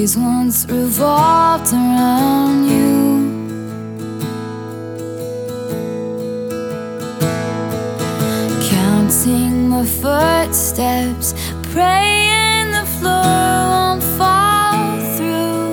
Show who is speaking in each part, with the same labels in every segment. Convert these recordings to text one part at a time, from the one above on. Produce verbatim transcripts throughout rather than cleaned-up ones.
Speaker 1: days once revolved around you. Counting my footsteps, praying the floor won't fall through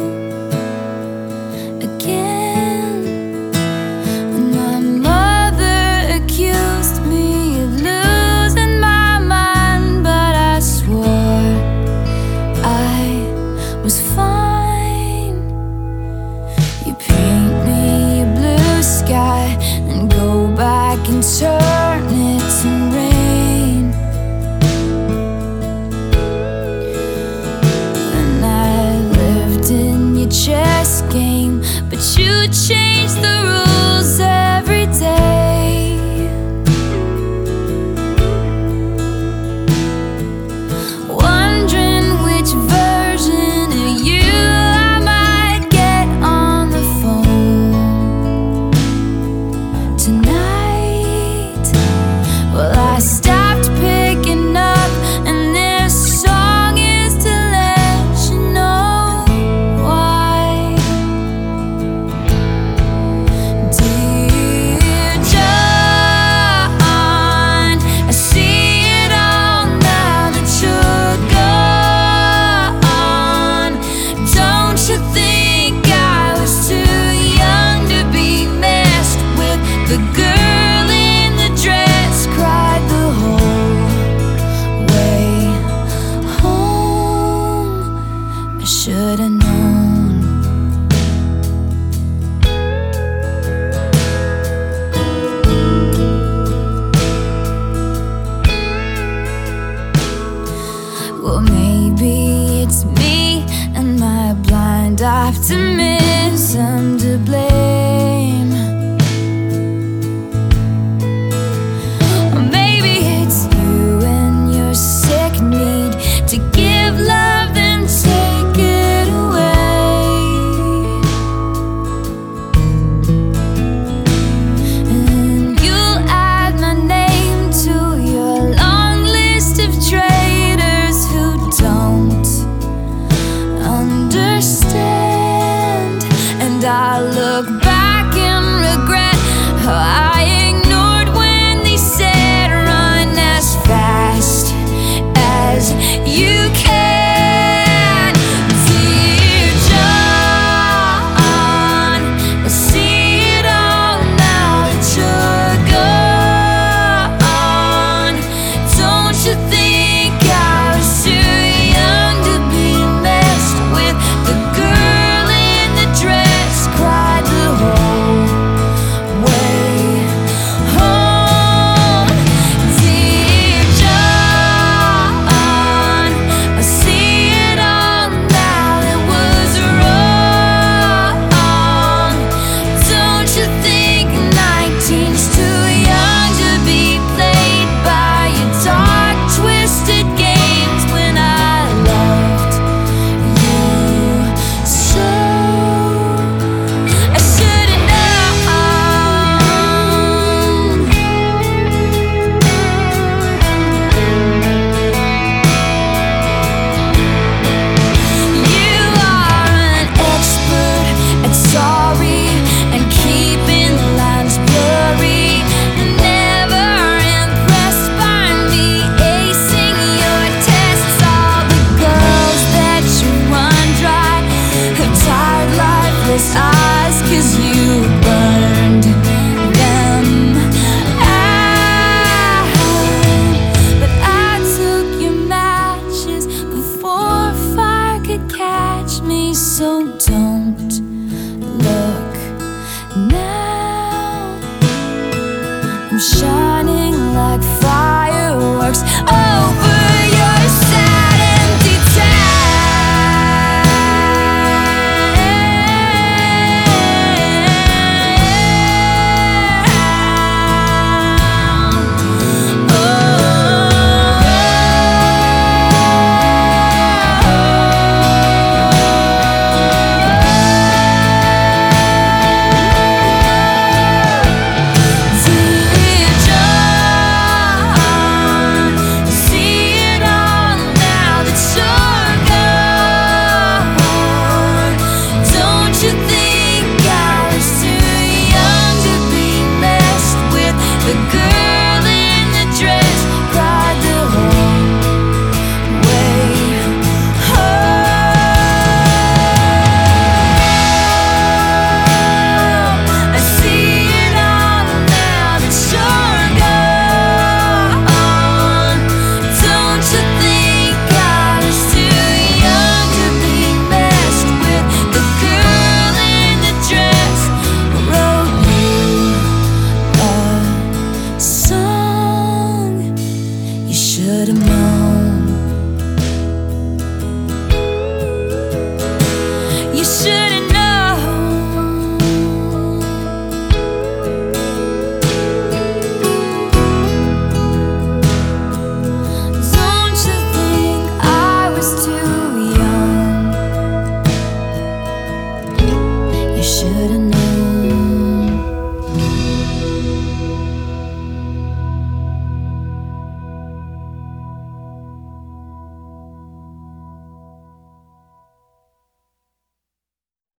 Speaker 1: again. And my mother accused me of losing my mind, but I swore I was fine. You paint me a blue sky and go back and turn it to rain. When I lived in your chess game, but you changed the rules every day. Wondering which version of you I might get on the phone tonight. Well, I stopped picking up, and this song is to let you know why. Dear John, I see it all now that you're gone. Don't you think I was too young to be messed with? The girl in the dress cried the whole way home. I should've known. Well, maybe it's me and my blind optimism to blame. Or maybe it's you and your sick need to give love then take it away. And you'll add my name to your long list of traitors who don't understand. And I look back and regret how I ignored when they said run as fast as you can. Dear John, I see it all now that you're gone. Don't you think I was too young to be messed with? The girl in the dress cried the whole way home. Dear John, I see it all now, it was wrong. Don't you think nineteen's too young to be played by your dark, twisted games when I loved you so? I should've known. You are an expert at sorry and keeping the lines blurry. Never impressed by me acing your tests. All the girls that you run dry have tired, lifeless eyes.